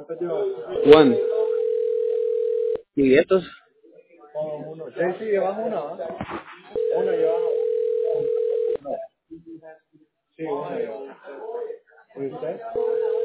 ¿Cuánto llevas? One. ¿Y estos? Uno. Sí, llevas una, ¿ah? Una llevas. Sí, una llevas. ¿Y usted?